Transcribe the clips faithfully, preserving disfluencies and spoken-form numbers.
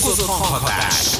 Fokozott hanghatás.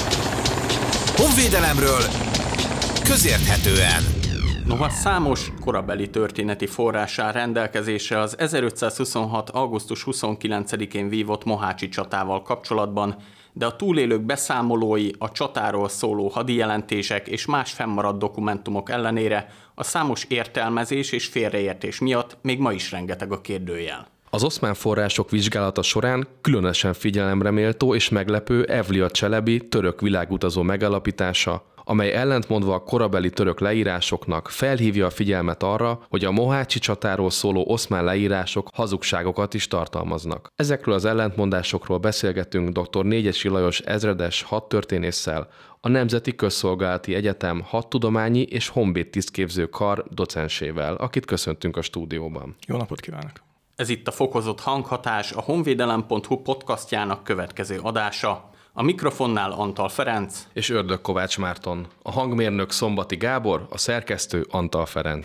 Honvédelemről közérthetően. Noha számos korabeli történeti forrás áll rendelkezésre az ezerötszázhuszonhat. augusztus huszonkilencedikén vívott mohácsi csatával kapcsolatban, de a túlélők beszámolói, a csatáról szóló hadijelentések és más fennmaradt dokumentumok ellenére a számos értelmezés és félreértés miatt még ma is rengeteg a kérdőjel. Az oszmán források vizsgálata során különösen figyelemre méltó és meglepő Evliya Cselebi török világutazó megállapítása, amely ellentmondva a korabeli török leírásoknak felhívja a figyelmet arra, hogy a mohácsi csatáról szóló oszmán leírások hazugságokat is tartalmaznak. Ezekről az ellentmondásokról beszélgetünk dr. Négyesi Lajos ezredes hadtörténésszel, a Nemzeti Közszolgálati Egyetem hadtudományi és honvéd tisztképző kar docensével, akit köszöntünk a stúdióban. Jó napot kívánok! Ez itt a Fokozott hanghatás, a honvédelem pont hu podcastjának következő adása. A mikrofonnál Antal Ferenc és Ördög Kovács Márton. A hangmérnök Szombati Gábor, a szerkesztő Antal Ferenc.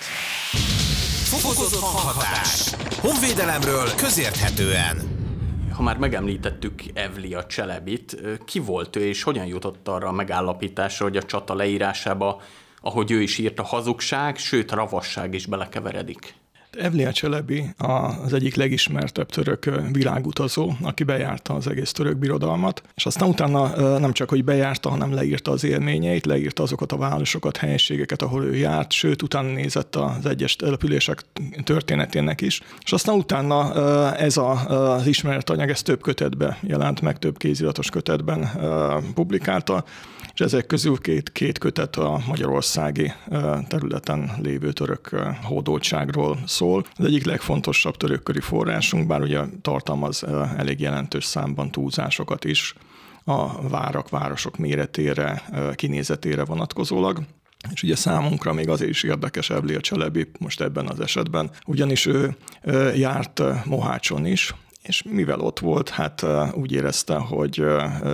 Fokozott hanghatás. Honvédelemről közérthetően. Ha már megemlítettük Evliya Cselebit, ki volt ő és hogyan jutott arra a megállapításra, hogy a csata leírásába, ahogy ő is írta, hazugság, sőt ravasság is belekeveredik? Evliya Cselebi az egyik legismertebb török világutazó, aki bejárta az egész török birodalmat, és aztán utána nem csak, hogy bejárta, hanem leírta az élményeit, leírta azokat a városokat, helységeket, ahol ő járt, sőt, utána nézett az egyes települések történetének is. És aztán utána ez az ismeretanyag, ez több kötetben jelent meg, több kéziratos kötetben publikálta, és ezek közül két, két kötet a magyarországi területen lévő török hódoltságról szól. Az egyik legfontosabb törökköri forrásunk, bár ugye tartalmaz elég jelentős számban túlzásokat is a várak, városok méretére, kinézetére vonatkozólag. És ugye számunkra még azért is érdekes Evliya Cselebi most ebben az esetben, ugyanis ő járt Mohácson is, és mivel ott volt, hát úgy érezte, hogy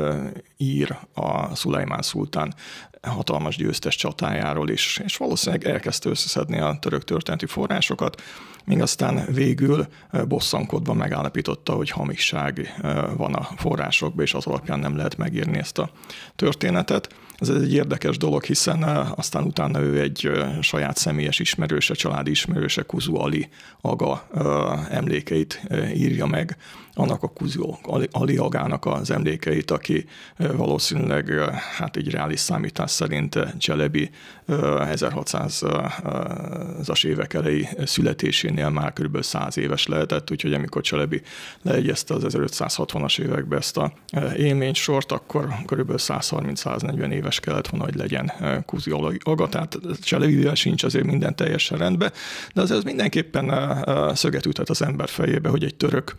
ír a Szulajmán szultán hatalmas győztes csatájáról is, és valószínűleg elkezdte összeszedni a török történeti forrásokat, míg aztán végül bosszankodva megállapította, hogy hamisság van a forrásokban, és az alapján nem lehet megírni ezt a történetet. Ez egy érdekes dolog, hiszen aztán utána ő egy saját személyes ismerőse, családi ismerőse, Kuzu Ali aga emlékeit írja meg, annak a Kuzu Ali agának az emlékeit, aki valószínűleg hát egy reális számítás szerint Cselebi ezerhatszázas évek elejé születésénél már kb. száz éves lehetett, úgyhogy amikor Cselebi leegyezte az ezerötszázhatvanas években ezt a élménysort, akkor kb. százharminc-száznegyven éves kellett volna, hogy legyen Kuzu Ali aga, tehát Cselebivel sincs azért minden teljesen rendben, de azért mindenképpen szöget üthet az ember fejébe, hogy egy török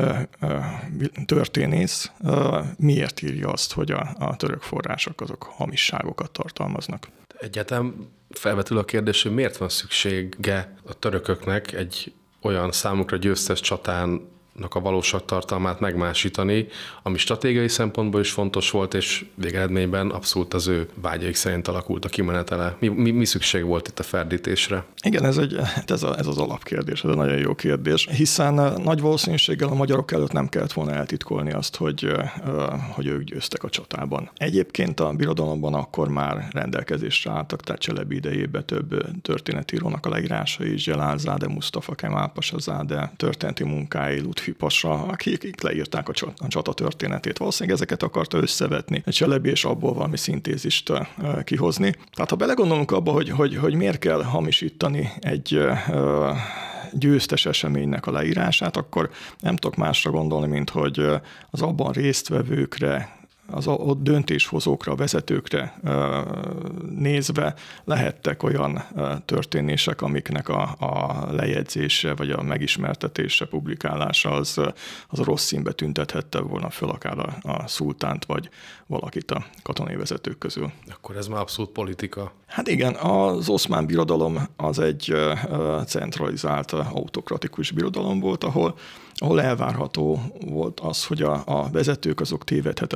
történész miért írja azt, hogy a, a török források azok hamisságokat tartalmaznak. Egyetem felvetül a kérdés, hogy miért van szüksége a törököknek egy olyan számukra győztes csatának a valóság tartalmát megmásítani, ami stratégiai szempontból is fontos volt, és végeredményben abszolút az ő vágyaik szerint alakult a kimenetele. Mi, mi, mi szükség volt itt a ferdítésre? Igen, ez, egy, ez, a, ez az alapkérdés, ez egy nagyon jó kérdés, hiszen nagy valószínűséggel a magyarok előtt nem kellett volna eltitkolni azt, hogy, hogy ők győztek a csatában. Egyébként a birodalomban akkor már rendelkezésre álltak, tehát Cselebi idejében több történetírónak a leírásai is, Zselálzáde, Mustafa Kemal Pasazáde történeti munkái, Lutfi Pasa, akik leírták a csata történetét. Valószínűleg ezeket akarta összevetni Cselebi, és abból valami szintézist kihozni. Tehát ha belegondolunk abba, hogy, hogy, hogy miért kell hamisítani egy győztes eseménynek a leírását, akkor nem tudok másra gondolni, mint hogy az abban résztvevőkre, az ott döntéshozókra, vezetőkre nézve lehettek olyan történések, amiknek a, a lejegyzése, vagy a megismertetése, publikálása az, az a rossz színbe tüntethette volna föl akár a, a szultánt, vagy valakit a katonai vezetők közül. Akkor ez már abszolút politika. Hát igen, az oszmán birodalom az egy centralizált, autokratikus birodalom volt, ahol ahol elvárható volt az, hogy a, a vezetők azok tévedhetetlenek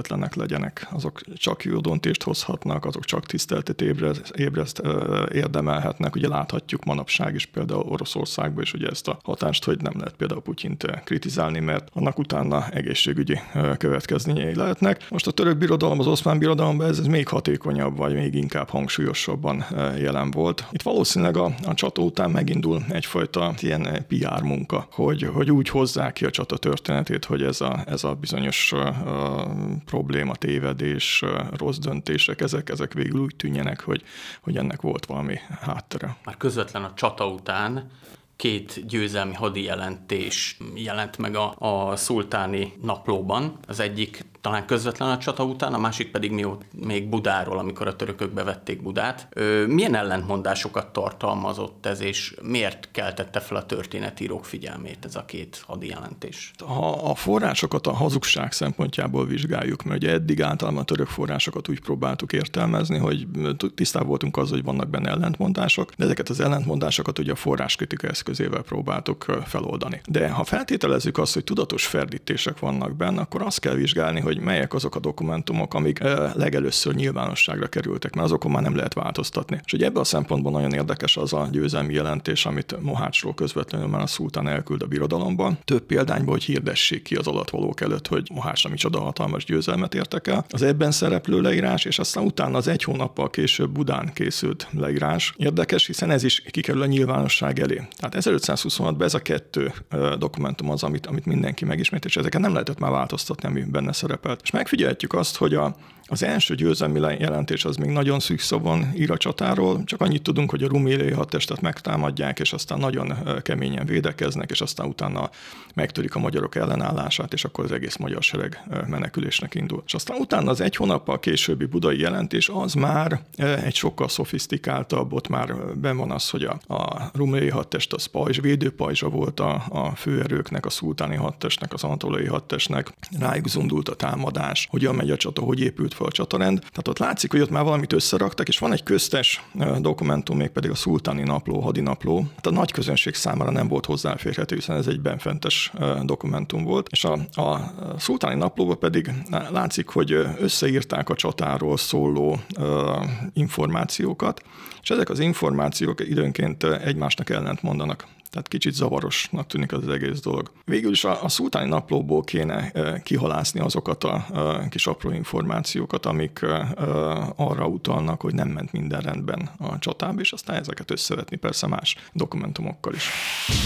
legyenek. Azok csak jó döntést hozhatnak, azok csak tiszteletet ébreszt, ébreszt érdemelhetnek. Ugye láthatjuk manapság is például Oroszországban is ugye ezt a hatást, hogy nem lehet például Putyint kritizálni, mert annak utána egészségügyi következményei lehetnek. Most a török birodalom, az oszmán birodalomban ez, ez még hatékonyabb, vagy még inkább hangsúlyosabban jelen volt. Itt valószínűleg a, a csata után megindul egyfajta ilyen pé er munka, hogy, hogy úgy hozzák ki a csata történetét, hogy ez a, ez a bizonyos uh, probléma, tévedés, uh, rossz döntések, ezek, ezek végül úgy tűnjenek, hogy, hogy ennek volt valami háttere. Már közvetlen a csata után két győzelmi hadijelentés jelent meg a, a szultáni naplóban. Az egyik talán közvetlen a csata után, a másik pedig még Budáról, amikor a törökök bevették Budát. Ö, milyen ellentmondásokat tartalmazott ez, és miért keltette fel a történetírók figyelmét ez a két hadijelentés? Ha a forrásokat a hazugság szempontjából vizsgáljuk, mert ugye eddig általában a török forrásokat úgy próbáltuk értelmezni, hogy tisztában voltunk azzal, hogy vannak benne ellentmondások, de ezeket az ellentmondásokat ugye a forráskritika eszközével próbáltuk feloldani. De ha feltételezzük azt, hogy tudatos ferdítések vannak benne, akkor azt kell vizsgálni, hogy melyek azok a dokumentumok, amik legelőször nyilvánosságra kerültek, mert azokon már nem lehet változtatni. És ugye ebből a szempontból nagyon érdekes az a győzelmi jelentés, amit Mohácsról közvetlenül már a szultán elküld a birodalomba. Több példányból, hogy hirdessék ki az alattvalók előtt, hogy Mohácsra micsoda hatalmas győzelmet értek el. Az ebben szereplő leírás, és aztán utána az egy hónappal később Budán készült leírás érdekes, hiszen ez is kikerül a nyilvánosság elé. Tehát ezerötszázhuszonhatban ez a kettő dokumentum az, amit, amit mindenki megismert, és ezeket nem lehetett már változtatni, ami benne szerepelt. És megfigyelhetjük azt, hogy a, az első győzelmi jelentés az még nagyon szűk szavon ír a csatáról, csak annyit tudunk, hogy a ruméliai hadtestet megtámadják, és aztán nagyon keményen védekeznek, és aztán utána megtörik a magyarok ellenállását, és akkor az egész magyar sereg menekülésnek indul. És aztán utána az egy hónappal későbbi budai jelentés az már egy sokkal szofisztikáltabb, ott már benn van az, hogy a, a ruméliai hadtest az pajzs, védőpajzsa volt a, a főerőknek, a szultáni hadtestnek, az anatoliai hadtestnek, rájuk zundult a támadás, hogyan megy a csata, hogy épült fel a csatarend. Tehát ott látszik, hogy ott már valamit összeraktak, és van egy köztes dokumentum, mégpedig a szultáni napló, hadinapló. Tehát a nagy közönség számára nem volt hozzáférhető, hiszen ez egy benfentes dokumentum volt. És a, a szultáni naplóban pedig látszik, hogy összeírták a csatáról szóló uh, információkat, és ezek az információk időnként egymásnak ellent mondanak. Tehát kicsit zavarosnak tűnik az egész dolog. Végül is a, a szultáni naplóból kéne e, kihalászni azokat a e, kis apró információkat, amik e, arra utalnak, hogy nem ment minden rendben a csatában, és aztán ezeket összevetni persze más dokumentumokkal is.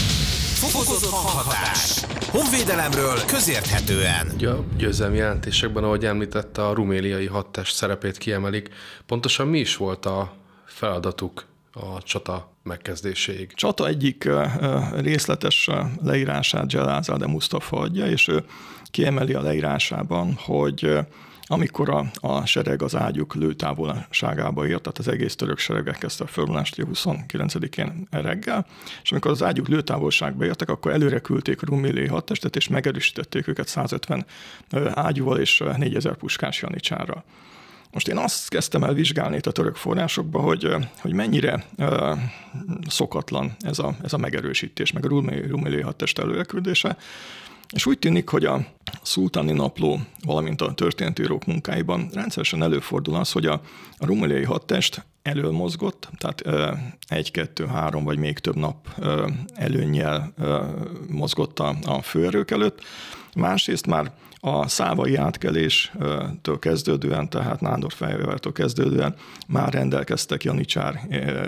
Fokozott hanghatás. Honvédelemről közérthetően. Ugye a győzelmi jelentésekben, ahogy említette, a ruméliai hadtest szerepét kiemelik. Pontosan mi is volt a feladatuk a csata megkezdéséig? Csata egyik részletes leírását Zselázade Musztafa adja, és ő kiemeli a leírásában, hogy amikor a, a sereg az ágyuk lőtávolságába ért, tehát az egész török sereg elkezdte a fölvonulást huszonkilencedikén reggel, és amikor az ágyuk lőtávolságba értek, akkor előre küldték a ruméliai hadtestet, és megerősítették őket százötven ágyúval és négyezer puskás janicsárral. Most én azt kezdtem el vizsgálni itt a török forrásokba, hogy, hogy mennyire uh, szokatlan ez a, ez a megerősítés, meg a ruméliai hadtest előreküldése. És úgy tűnik, hogy a szultáni napló, valamint a történetírók munkáiban rendszeresen előfordul az, hogy a, a ruméliai hadtest elől mozgott, tehát uh, egy, kettő, három vagy még több nap uh, előnnyel uh, mozgott a, a főerők előtt. Másrészt már a szávai átkeléstől kezdődően, tehát Nándorfehérvártól kezdődően már rendelkeztek janicsár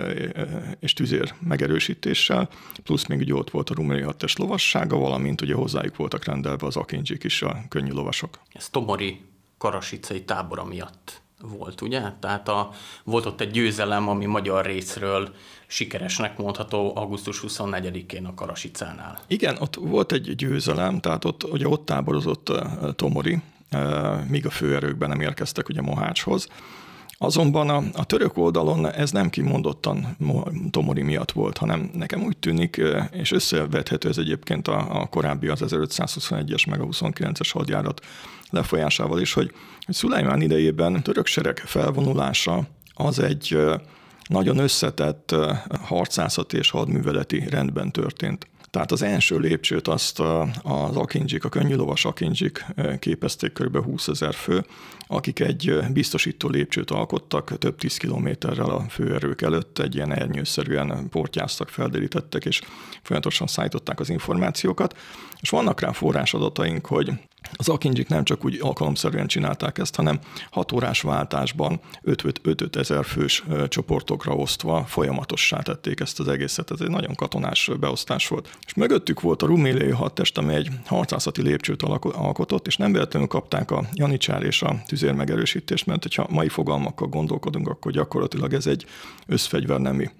és tüzér megerősítéssel, plusz még ugye ott volt a ruméliai hadtest lovassága, valamint ugye hozzájuk voltak rendelve az akincsik is, a könnyű lovasok. Ez Tomori karasicai tábora miatt volt, ugye? Tehát a, volt ott egy győzelem, ami magyar részről sikeresnek mondható augusztus huszonnegyedikén a Karasicánál. Igen, ott volt egy győzelem, tehát ott, ugye ott táborozott Tomori, míg a főerőkben nem érkeztek ugye Mohácshoz. Azonban a, a török oldalon ez nem kimondottan Tomori miatt volt, hanem nekem úgy tűnik, és összevethető ez egyébként a, a korábbi az ezerötszázhuszonegyes meg a huszonkilences hadjárat lefolyásával is, hogy, hogy Szulajmán idejében török sereg felvonulása az egy nagyon összetett harcászati és hadműveleti rendben történt. Tehát az első lépcsőt azt az akindzsik, a könnyűlovas akindzsik képezték kb. húszezer fő, akik egy biztosító lépcsőt alkottak, több tíz kilométerrel a főerők előtt egy ilyen ernyőszerűen portyáztak, felderítettek, és folyamatosan szállították az információkat. És vannak rá forrásadataink, hogy az akindzsik nem csak úgy alkalomszerűen csinálták ezt, hanem hat órás váltásban öt-öt ezer fős csoportokra osztva folyamatossá tették ezt az egészet. Ez egy nagyon katonás beosztás volt. És mögöttük volt a Ruméliai hadtest, amely egy harcászati lépcsőt alkotott, és nem véletlenül kapták a janicsár és a tüzérmegerősítést, mert hogyha mai fogalmakkal gondolkodunk, akkor gyakorlatilag ez egy összfegyvernemi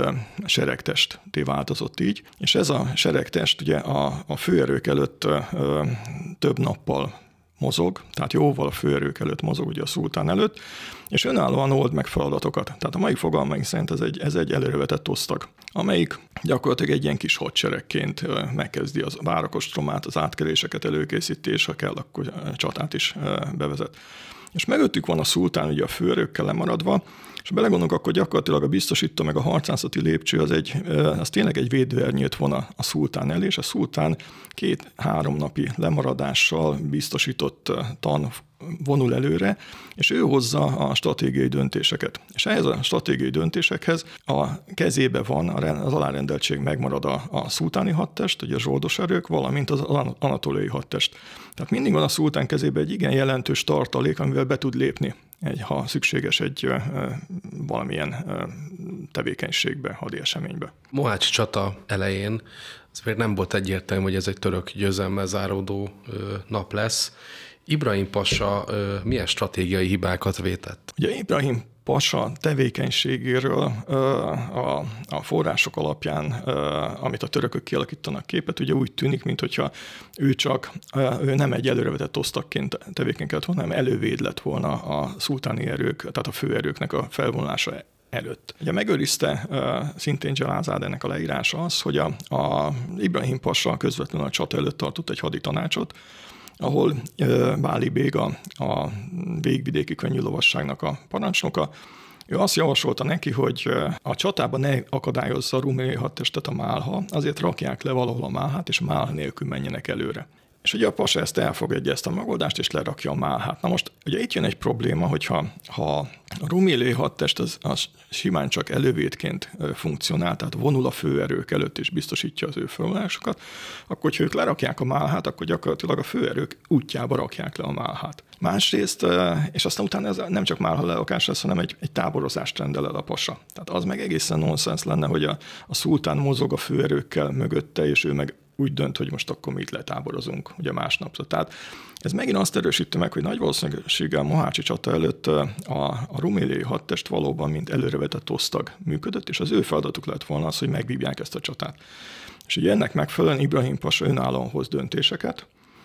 seregtesté változott így. És ez a seregtest ugye a, a főerők előtt ö, több nappal mozog, tehát jóval a főerők előtt mozog, ugye a szultán előtt, és önállóan old meg feladatokat. Tehát a mai fogalmaink szerint ez egy, ez egy előrevetett osztag, amelyik gyakorlatilag egy ilyen kis hadseregként megkezdi az várakostromát, az átkeléseket előkészíti, és ha kell, akkor csatát is bevezet. És mögöttük van a szultán ugye a főerőkkel lemaradva, és belegondolunk, akkor gyakorlatilag a biztosító meg a harcászati lépcső az, egy, az tényleg egy védvernyőt von a, a szultán elé, és a szultán két-három napi lemaradással biztosított tan vonul előre, és ő hozza a stratégiai döntéseket. És ehhez a stratégiai döntésekhez a kezébe van, az alárendeltség megmarad a, a szultáni hadtest, ugye a zsoldos erők, valamint az anatóliai hadtest. Tehát mindig van a szultán kezébe egy igen jelentős tartalék, amivel be tud lépni, egy, ha szükséges egy ö, valamilyen ö, tevékenységbe, hadi eseménybe. Mohácsi csata elején az még nem volt egyértelmű, hogy ez egy török győzelemmel záródó ö, nap lesz. Ibrahim pasa ö, milyen stratégiai hibákat vétett? Ugye Ibrahim pasa tevékenységéről ö, a, a források alapján, ö, amit a törökök kialakítanak képet, ugye úgy tűnik, mintha ő csak ö, ő nem egy előrevetett osztagként tevékenykedett volna, hanem elővéd lett volna a szultáni erők, tehát a főerőknek a felvonulása előtt. Ugye megőrizte uh, szintén Dzsalázád ennek a leírása az, hogy a, a Ibrahim pasa közvetlenül a csata előtt tartott egy hadi tanácsot, ahol uh, Báli Bég a, a végvidéki könnyűlovasságnak a parancsnoka, ő azt javasolta neki, hogy a csatában ne akadályozza a ruméliai hadtestet a Málha, azért rakják le valahol a Málhát, és a Málha nélkül menjenek előre. És ugye a pasa ezt elfogadja, ezt a megoldást, és lerakja a Málhát. Na most ugye itt jön egy probléma, hogyha ha a ruméliai hadtest az, az simán csak elővédként funkcionál, tehát vonul a főerők előtt és biztosítja az ő felvonulásokat, akkor hogyha ők lerakják a Málhát, akkor gyakorlatilag a főerők útjába rakják le a Málhát. Másrészt, és aztán utána ez nem csak Málha lerakás lesz, hanem egy, egy táborozást rendel el a pasa. Tehát az meg egészen nonsens lenne, hogy a, a szultán mozog a főerőkkel mögötte, és ő meg úgy dönt, hogy most akkor mi itt letáborozunk, ugye másnapra. Tehát ez megint azt erősíti meg, hogy nagy valószínűséggel a mohácsi csata előtt a, a ruméliai hadtest valóban mint előrevetett osztag működött, és az ő feladatuk lett volna az, hogy megvívják ezt a csatát. És ugye ennek megfelelően Ibrahim pasa önállóan hoz döntéseket,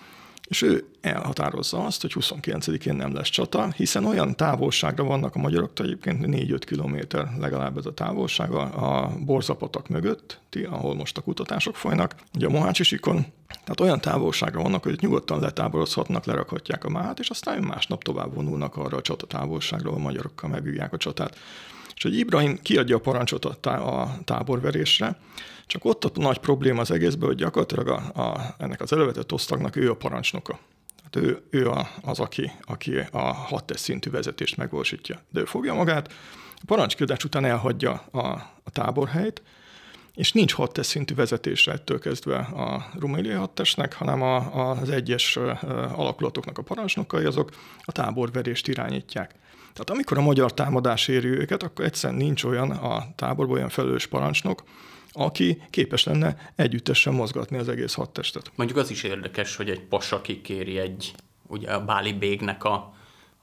és ő elhatározza azt, hogy huszonkilencedikén nem lesz csata, hiszen olyan távolságra vannak a magyaroktól, egyébként négy-öt kilométer legalább ez a távolság a, a Borzapatak mögött, ahol most a kutatások folynak, ugye a Mohácsi-síkon, tehát olyan távolságra vannak, hogy nyugodtan letáborozhatnak, lerakhatják a Málhát, és aztán másnap tovább vonulnak arra a csata távolságra, a magyarokkal megvívják a csatát. És hogy Ibrahim kiadja a parancsot a, tá- a táborverésre, csak ott a nagy probléma az egészben, hogy gyakorlatilag a, a, ennek az elővetett osztagnak ő a parancsnoka. Tehát ő, ő a, az, aki, aki a hadtest szintű vezetést megvalósítja. De ő fogja magát, a parancskiadás után elhagyja a, a táborhelyt, és nincs hadtest szintű vezetésre ettől kezdve a ruméliai hadtestnek, hanem a, az egyes alakulatoknak a parancsnokai, azok a táborverést irányítják. Tehát amikor a magyar támadás éri őket, akkor egyszerűen nincs olyan a táborban olyan felelős parancsnok, aki képes lenne együttesen mozgatni az egész hadtestet. Mondjuk az is érdekes, hogy egy pasa kikéri egy, ugye a Báli Bégnek a,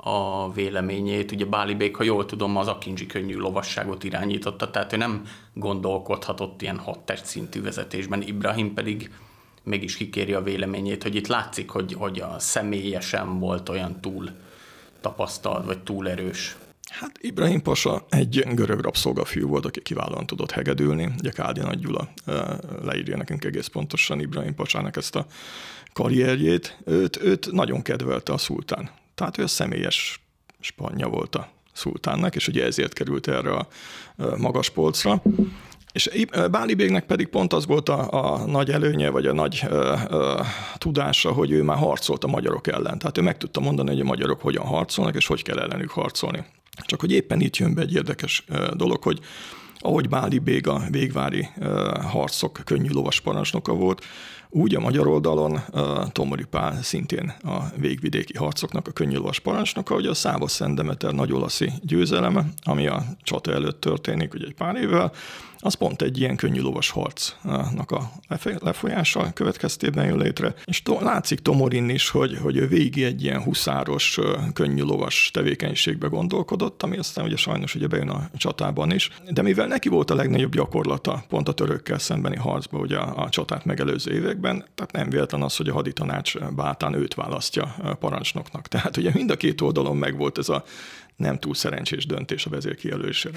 a véleményét. Ugye Báli Bég, ha jól tudom, az akindzsi könnyű lovasságot irányította, tehát ő nem gondolkodhatott ilyen hadtest szintű vezetésben. Ibrahim pedig mégis kikéri a véleményét, hogy itt látszik, hogy, hogy a személyesen volt olyan túl tapasztalt, vagy túl erős. Hát Ibrahim pasa egy görög rabszolgafiú volt, aki kiválóan tudott hegedülni. Ugye Kádi Nagy Gyula leírja nekünk egész pontosan Ibrahim pasának ezt a karrierjét. Őt, őt nagyon kedvelte a szultán. Tehát ő a személyes spanja volt a szultánnak, és ugye ezért került erre a magas polcra. És Bálibégnek pedig pont az volt a, a nagy előnye, vagy a nagy ö, ö, tudása, hogy ő már harcolt a magyarok ellen. Tehát ő meg tudta mondani, hogy a magyarok hogyan harcolnak, és hogy kell ellenük harcolni. Csak hogy éppen itt jön be egy érdekes ö, dolog, hogy ahogy Bálibég a végvári ö, harcok könnyű lovas parancsnoka volt, úgy a magyar oldalon uh, Tomori Pál szintén a végvidéki harcoknak a könnyű lovas parancsnoka, hogy a Szávos Szent Demeter nagyolaszi győzeleme, ami a csata előtt történik ugye egy pár évvel, az pont egy ilyen könnyű lovas harcnak a lefolyása következtében jön létre. És to- látszik Tomorin is, hogy, hogy ő végig egy ilyen huszáros, könnyű lovas tevékenységbe gondolkodott, ami aztán ugye sajnos ugye bejön a csatában is. De mivel neki volt a legnagyobb gyakorlata pont a törökkel szembeni harcban ugye a, a csatát megelőző években, tehát nem véletlen az, hogy a haditanács bátán őt választja parancsnoknak. Tehát ugye mind a két oldalon megvolt ez a nem túl szerencsés döntés a vezér kijelölésére.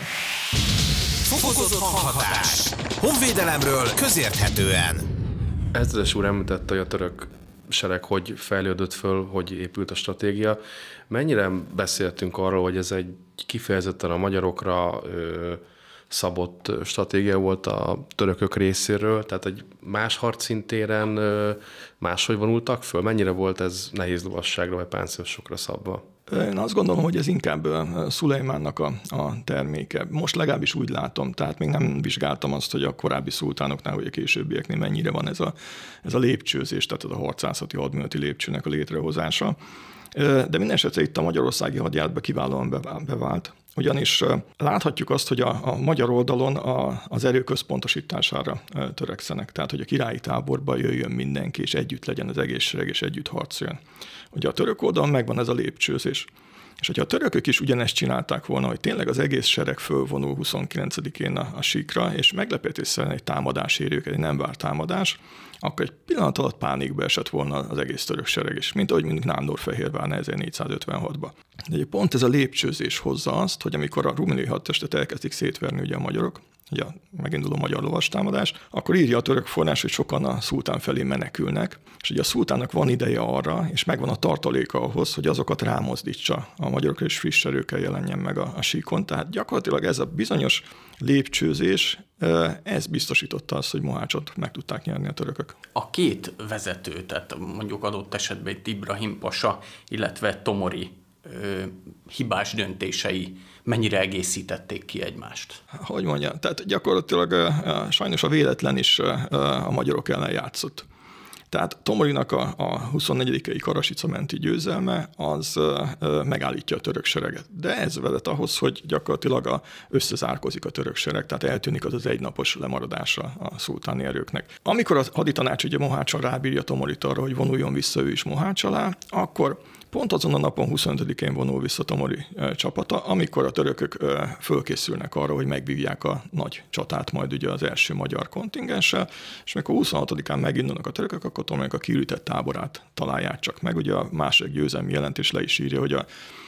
Fokozott hanghatás. Honvédelemről közérthetően. Ezredes úr említette, hogy a török sereg hogy fejlődött föl, hogy épült a stratégia. Mennyire beszéltünk arról, hogy ez egy kifejezetten a magyarokra ö, szabott stratégia volt a törökök részéről, tehát egy más harcszintéren ö, máshogy vonultak föl? Mennyire volt ez nehéz lovasságra vagy páncélosokra szabva? Én azt gondolom, hogy ez inkább Szulejmánnak a, a terméke. Most legalábbis úgy látom, tehát még nem vizsgáltam azt, hogy a korábbi szultánoknál vagy a későbbieknél mennyire van ez a, ez a lépcsőzés, tehát ez a harcászati hadműveleti lépcsőnek a létrehozása. De minden esetre itt a magyarországi hadjáratban kiválóan bevált. Ugyanis láthatjuk azt, hogy a, a magyar oldalon a, az erő központosítására törekszenek. Tehát, hogy a királyi táborba jöjjön mindenki, és együtt legyen az egész sereg, és együtt harcoljon. Ugye a török oldalon megvan ez a lépcsőzés. És hogyha a törökök is ugyanezt csinálták volna, hogy tényleg az egész sereg fölvonul huszonkilencedikén a, a síkra, és meglepetésszerűen egy támadás éri őket, egy nem várt támadás, akkor egy pillanat alatt pánikba esett volna az egész török sereg is, mint ahogy mondjuk Nándorfehérvár ezernégyszázötvenhatban. De ugye pont ez a lépcsőzés hozza azt, hogy amikor a rumeli hadtestet elkezdik szétverni ugye a magyarok, ugye megindul a magyar lovastámadás, akkor írja a török forrás, hogy sokan a szultán felé menekülnek, és ugye a szultánnak van ideje arra, és megvan a tartaléka ahhoz, hogy azokat rámozdítsa a magyarokra, és friss erőkkel jelenjen meg a, a síkon. Tehát gyakorlatilag ez a bizonyos lépcsőzés, ez biztosította azt, hogy Mohácsot meg tudták nyerni a törökök. A két vezető, tehát mondjuk adott esetben itt Ibrahim pasa, illetve Tomori ö, hibás döntései mennyire egészítették ki egymást? Hogy mondjam, tehát gyakorlatilag uh, sajnos a véletlen is uh, a magyarok ellen játszott. Tehát Tomorinak a, a huszonnegyedikei Karasica menti győzelme az uh, megállítja a török sereget. De ez vezet ahhoz, hogy gyakorlatilag a, összezárkozik a török sereg, tehát eltűnik az az egynapos lemaradása a szultáni erőknek. Amikor a haditanács ugye Mohács rábírja Tomorit arra, hogy vonuljon vissza ő is Mohács alá, akkor pont azon a napon huszonötödikén vonul vissza Tomori e, csapata, amikor a törökök e, fölkészülnek arra, hogy megvívják a nagy csatát majd ugye az első magyar kontingenssel, és amikor huszonhatodikán megindulnak a törökök, akkor Tomorinak a kiürített táborát találják csak meg. Ugye a második győzelmi jelentés le is írja, hogy a,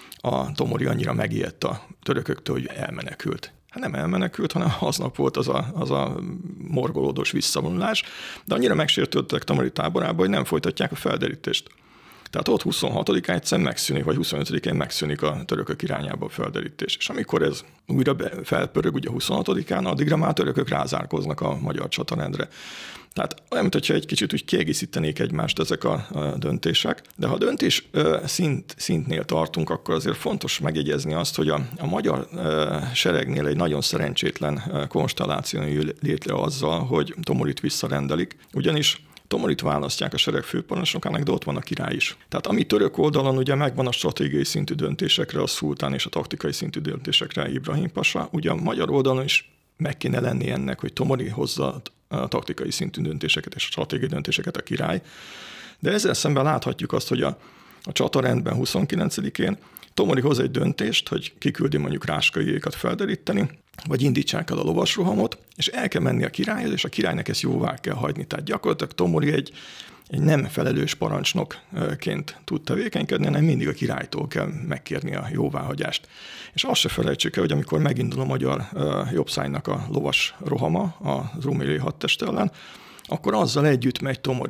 a Tomori annyira megijedt a törököktől, hogy elmenekült. Hát nem elmenekült, hanem aznap volt az a, az a morgolódós visszavonulás, de annyira megsértődtek Tomori táborába, hogy nem folytatják a felderítést. Tehát ott huszonhatodikán egyszer megszűnik, vagy huszonötödikén megszűnik a törökök irányába a felderítés. És amikor ez újra felpörög, ugye huszonhatodikán, addigra már törökök rázárkoznak a magyar csatarendre. Tehát olyan, mintha egy kicsit úgy kiegészítenék egymást ezek a, a döntések, de ha a döntés ö, szint, szintnél tartunk, akkor azért fontos megjegyezni azt, hogy a, a magyar ö, seregnél egy nagyon szerencsétlen ö, konstelláció jön létre azzal, hogy Tomorit visszarendelik, ugyanis Tomorit választják a sereg főparancsnokának, de ott van a király is. Tehát ami török oldalon ugye megvan a stratégiai szintű döntésekre, a szultán és a taktikai szintű döntésekre Ibrahim pasa, ugye a magyar oldalon is meg kéne lenni ennek, hogy Tomori hozza a taktikai szintű döntéseket és a stratégiai döntéseket a király. De ezzel szemben láthatjuk azt, hogy a, a csatarendben huszonkilencedikén Tomori hoz egy döntést, hogy kiküldi mondjuk Ráskaiékat felderíteni, vagy indítsák el a lovasrohamot, és el kell menni a királyhoz, és a királynak ezt jóvá kell hagyni. Tehát gyakorlatilag Tomori egy, egy nem felelős parancsnokként tud tevékenykedni, hanem mindig a királytól kell megkérni a jóváhagyást. És azt se felejtsük el, hogy amikor megindul a magyar uh, jobbszájnak a lovas rohama a rumeli hadtest ellen, akkor azzal együtt megy Tomori.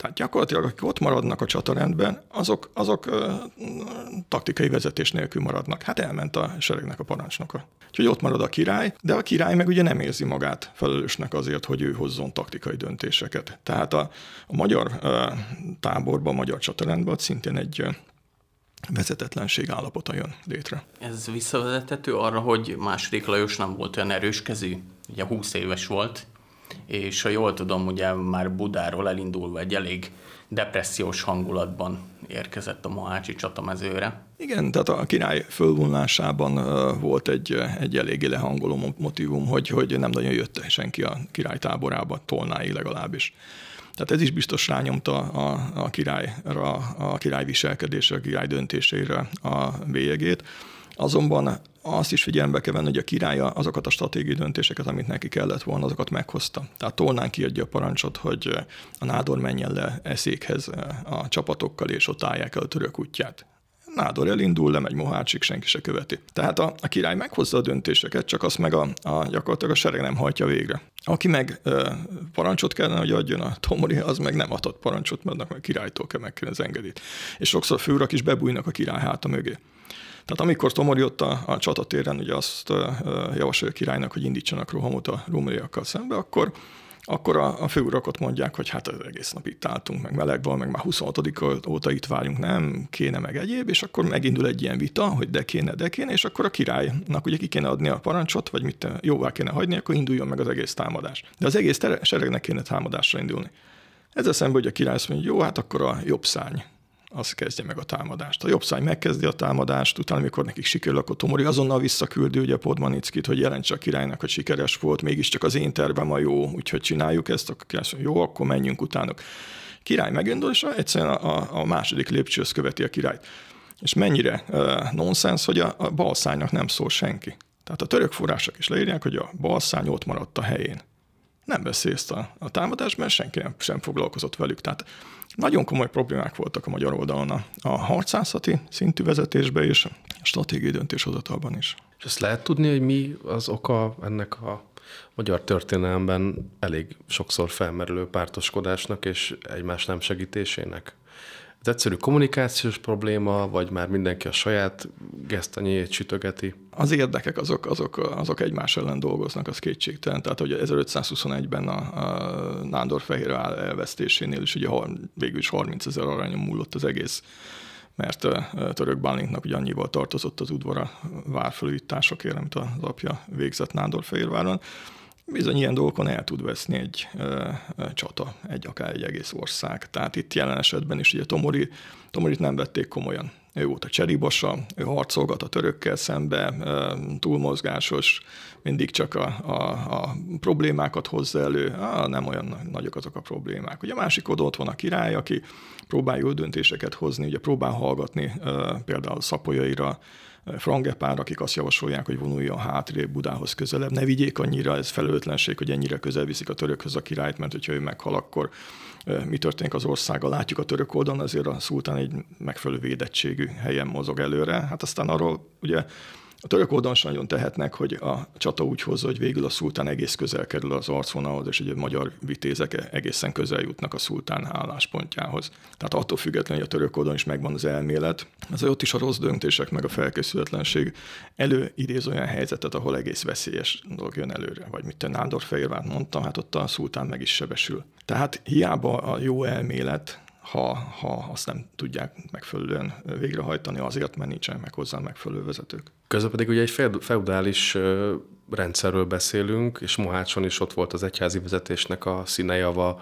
Tehát gyakorlatilag, akik ott maradnak a csatarendben, azok, azok ö, taktikai vezetés nélkül maradnak. Hát elment a seregnek a parancsnoka. Úgyhogy ott marad a király, de a király meg ugye nem érzi magát felelősnek azért, hogy ő hozzon taktikai döntéseket. Tehát a, a magyar ö, táborban, a magyar csatarendben szintén egy ö, vezetetlenség állapota jön létre. Ez visszavezethető arra, hogy második Lajos nem volt olyan erőskezű, ugye húsz éves volt, és ha jól tudom, ugye már Budáról elindulva egy elég depressziós hangulatban érkezett a mohácsi csatamezőre. Igen, tehát a király fölvonulásában volt egy, egy eléggé lehangoló motívum, hogy, hogy nem nagyon jött senki a király táborába, Tolnáig legalábbis. Tehát ez is biztos rányomta a, a királyra, a király viselkedésre, a király döntésére a bélyegét. Azonban azt is figyelembe kell venni, hogy a király azokat a stratégiai döntéseket, amit neki kellett volna, azokat meghozta. Tehát Tolnán kiadja a parancsot, hogy a nádor menjen le Eszékhez a csapatokkal, és ott állják el a török útját. Nádor elindul, lemegy Mohácsig, senki se követi. Tehát a, a király meghozza a döntéseket, csak azt meg a, a, gyakorlatilag a sereg nem hajtja végre. Aki meg ö, parancsot kellene, hogy adjon a Tomori, az meg nem adott parancsot, mert a királytól kell megkérni az engedélyt. És sokszor főurak is bebújnak a király háta mögé. Tehát amikor Tomori ott a, a csatatéren ugye azt uh, javasolja a királynak, hogy indítsanak rohamot a rómaiakkal szembe, akkor, akkor a, a főurakot mondják, hogy hát az egész nap itt álltunk, meg meleg van, meg már huszonhatodik óta itt várjunk, nem kéne, meg egyéb, és akkor megindul egy ilyen vita, hogy de kéne, de kéne, és akkor a királynak ugye ki kéne adni a parancsot, vagy mit jóvá kéne hagyni, akkor induljon meg az egész támadás. De az egész seregnek kéne támadásra indulni. Ezzel szemben, hogy a király azt mondja, jó, hát akkor a jobb szárny az kezdje meg a támadást. A jobb szárny megkezdi a támadást, utána, amikor nekik sikerül, akkor Tomori azonnal visszaküldi ugye Podmanickit, hogy jelentse a királynak, hogy sikeres volt, mégiscsak az én tervem a jó, úgyhogy csináljuk ezt, akkor király mondja, jó, akkor menjünk utánuk. Király megindul, és egyszerűen a, a második lépcsőhöz követi a királyt. És mennyire uh, nonsens, hogy a, a bal szárnynak nem szól senki. Tehát a török források is leírják, hogy a bal szárny ott maradt a helyén. Nem vesz részt a, a támadás, mert senki nem, sem foglalkozott velük. Tehát nagyon komoly problémák voltak a magyar oldalon a, a harcászati szintű vezetésben és a stratégiai döntéshozatalban is. És ezt lehet tudni, hogy mi az oka ennek a magyar történelemben elég sokszor felmerülő pártoskodásnak és egymás nem segítésének? Ez egyszerű kommunikációs probléma, vagy már mindenki a saját gesztenyéjét sütögeti? Az érdekek azok, azok, azok egymás ellen dolgoznak, az kétségtelen. Tehát, hogy ezerötszázhuszonegyben a, a Nándorfehérvár elvesztésénél is ugye végül is harmincezer aranyon múlott az egész, mert Török Bálintnak ugye annyival tartozott az udvara várfelújításokért, amit az apja végzett Nándorfehérváron. Bizony ilyen dolgokon el tud veszni egy ö, ö, csata, egy akár egy egész ország. Tehát itt jelen esetben is ugye Tomori, Tomorit nem vették komolyan. Ő volt a cseribasa, ő harcolgat a törökkel szembe, ö, túlmozgásos, mindig csak a, a, a problémákat hozza elő. Á, nem olyan nagyok azok a problémák. Ugye a másik oldalon ott van a király, aki próbál jó döntéseket hozni, ugye próbál hallgatni ö, például Szapolyaira, Frangepár, akik azt javasolják, hogy vonuljon hátrébb, Budához közelebb. Ne vigyék annyira, ez felelőtlenség, hogy ennyire közel viszik a törökhöz a királyt, mert hogyha ő meghal, akkor mi történik az országgal. Látjuk a török oldalon, azért a szultán egy megfelelő védettségű helyen mozog előre. Hát aztán arról ugye a török oldalon sem nagyon tehetnek, hogy a csata úgy hozza, hogy végül a szultán egész közel kerül az arcvonalhoz, és ugye a magyar vitézek egészen közel jutnak a szultán álláspontjához. Tehát attól függetlenül, hogy a török oldalon is megvan az elmélet, az ott is a rossz döntések, meg a felkészületlenség előidéz olyan helyzetet, ahol egész veszélyes dolog jön előre. Vagy mit te Nándorfehérvárt mondtam, hát ott a szultán meg is sebesül. Tehát hiába a jó elmélet, ha, ha azt nem tudják megfelelően végrehajtani azért, mert nincsenek meg hozzá megfelelő vezetők. Közben pedig ugye egy feudális rendszerről beszélünk, és Mohácson is ott volt az egyházi vezetésnek a színejava,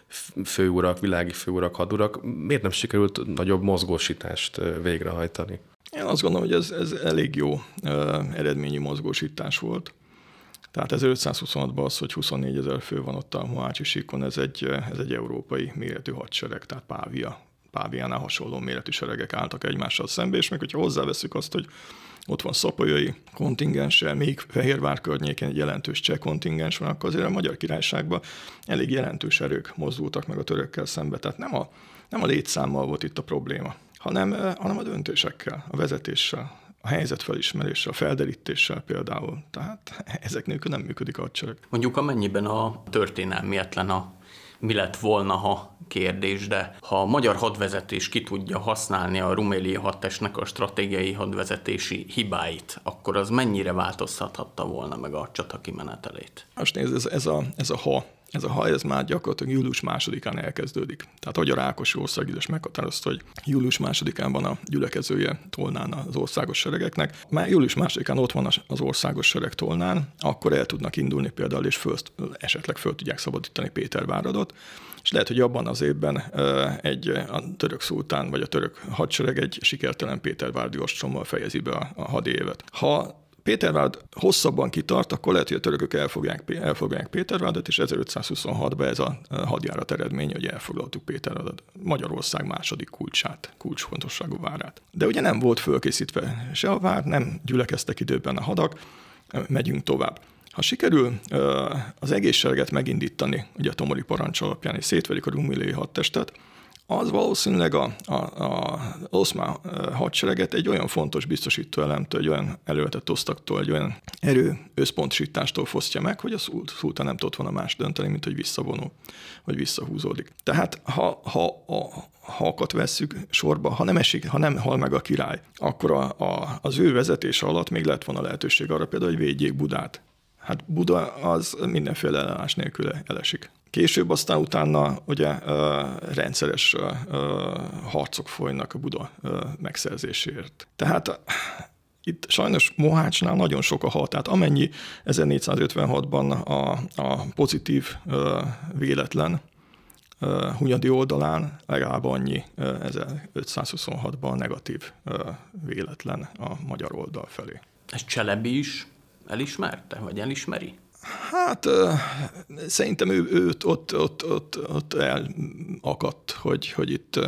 főurak, világi főurak, hadurak. Miért nem sikerült nagyobb mozgósítást végrehajtani? Én azt gondolom, hogy ez, ez elég jó eredményű mozgósítás volt. Tehát ezerötszázhuszonhatban az, hogy huszonnégyezer fő van ott a mohácsi síkon, ez egy, ez egy európai méretű hadsereg, tehát Pávia, Páviánál hasonló méretű seregek álltak egymással szembe, és meg hogyha hozzáveszünk azt, hogy ott van szapolyai kontingenssel, még Fehérvár környékén egy jelentős cseh kontingens van, akkor azért a Magyar Királyságban elég jelentős erők mozdultak meg a törökkel szembe. Tehát nem a, nem a létszámmal volt itt a probléma, hanem, hanem a döntésekkel, a vezetéssel, a helyzetfelismeréssel, a felderítéssel például. Tehát ezek nélkül nem működik a hadsereg. Mondjuk amennyiben a történelmietlen a mi lett volna, ha kérdés, de ha a magyar hadvezetés ki tudja használni a ruméliai hadtestnek a stratégiai hadvezetési hibáit, akkor az mennyire változtathatta volna meg a csata kimenetelét? Most nézd, ez, ez, a, ez a ha. Ez a ha, ez már gyakorlatilag július másodikán elkezdődik. Tehát ahogy a Rákosi országgyűlés meghatározta, hogy július másodikán van a gyülekezője Tolnán az országos seregeknek. Már július másodikán ott van az országos sereg Tolnán, akkor el tudnak indulni például, és föl, esetleg föl tudják szabadítani Péterváradot, és lehet, hogy abban az évben egy a török szultán, vagy a török hadsereg egy sikertelen péterváradi ostrommal fejezi be a, a hadévet. Ha Pétervárad hosszabban kitart, akkor lehet, hogy a törökök elfogják, elfogják Péterváradot, és ezerötszázhuszonhatban ez a hadjárat eredmény, hogy elfoglaltuk Péterváradot, Magyarország második kulcsát, kulcsfontosságú várát. De ugye nem volt fölkészítve se a vár, nem gyülekeztek időben a hadak, megyünk tovább. Ha sikerül az egész sereget megindítani, ugye a tomori parancs alapján, és szétverik a ruméliai hadtestet, az valószínűleg a, a, a oszmán hadsereget egy olyan fontos biztosító elemtől, egy olyan elővetett osztaktól, egy olyan erő összpontosítástól fosztja meg, hogy a szultán nem tudott volna más dönteni, mint hogy visszavonul, vagy visszahúzódik. Tehát ha, ha a hakat vesszük sorba, ha nem esik, ha nem hal meg a király, akkor a, a, az ő vezetése alatt még lett volna lehetőség arra például, hogy védjék Budát. Hát Buda az mindenféle ellenállás nélkül elesik. Később aztán utána ugye rendszeres harcok folynak a Buda megszerzéséért. Tehát itt sajnos Mohácsnál nagyon sok a hal, tehát amennyi ezernégyszázötvenhatban a, a pozitív véletlen Hunyadi oldalán, legalább annyi ezerötszázhuszonhatban negatív véletlen a magyar oldal felé. Ez Cselebi is elismerte, vagy elismeri? Hát szerintem ő, őt ott, ott, ott, ott elakadt, hogy, hogy itt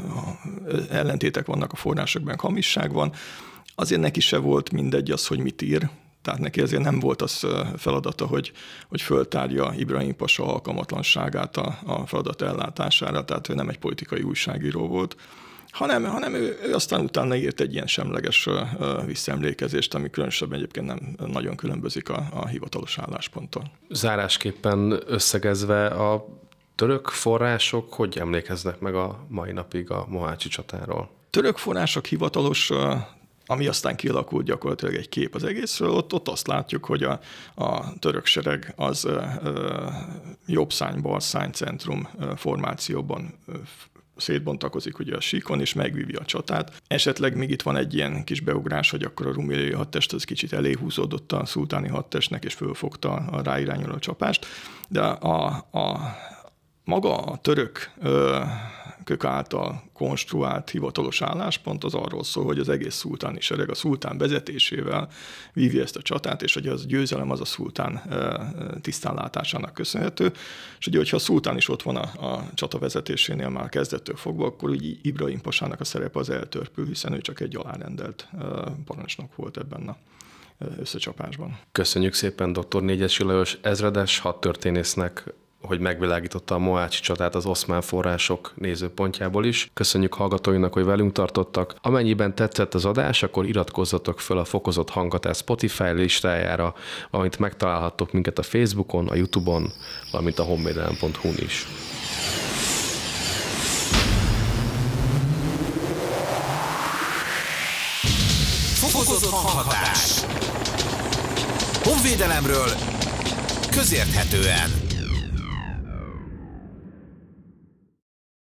ellentétek vannak a forrásokban, hamisság van. Azért neki se volt mindegy az, hogy mit ír. Tehát neki azért nem volt az feladata, hogy, hogy föltárja Ibrahim pasa alkalmatlanságát a, a feladat ellátására, tehát ő nem egy politikai újságíró volt, hanem, hanem ő, ő aztán utána írt egy ilyen semleges uh, visszaemlékezést, ami különösebben egyébként nem nagyon különbözik a, a hivatalos állásponttól. Zárásképpen összegezve a török források hogy emlékeznek meg a mai napig a mohácsi csatáról? Török források hivatalos, uh, ami aztán kialakult gyakorlatilag egy kép az egészről, ott, ott azt látjuk, hogy a, a török sereg az uh, uh, jobbszány-balszány centrum uh, formációban uh, szétbontakozik ugye a síkon, és megvívja a csatát. Esetleg még itt van egy ilyen kis beugrás, hogy akkor a ruméliai hadtest az kicsit elé húzódott a szultáni hadtestnek, és fölfogta a ráirányuló csapást, de a, a maga a török ö, kök által konstruált hivatalos álláspont az arról szól, hogy az egész szultáni sereg a szultán vezetésével vívja ezt a csatát, és hogy az győzelem az a szultán tisztánlátásának köszönhető. És ugye, hogyha a szultán is ott van a, a csata vezetésénél már kezdettől fogva, akkor úgy Ibrahim pasának a szerepe az eltörpül, hiszen ő csak egy alárendelt parancsnok volt ebben a összecsapásban. Köszönjük szépen dr. Négyesi Lajos ezredes hadtörténésznek, hogy megvilágította a mohácsi csatát az oszmán források nézőpontjából is. Köszönjük hallgatóinak, hogy velünk tartottak. Amennyiben tetszett az adás, akkor iratkozzatok fel a Fokozott Hanghatás Spotify listájára, valamint megtalálhattok minket a Facebookon, a YouTube-on, valamint a honvédelem pont hu-n is. Fokozott Hanghatás. Honvédelemről közérthetően.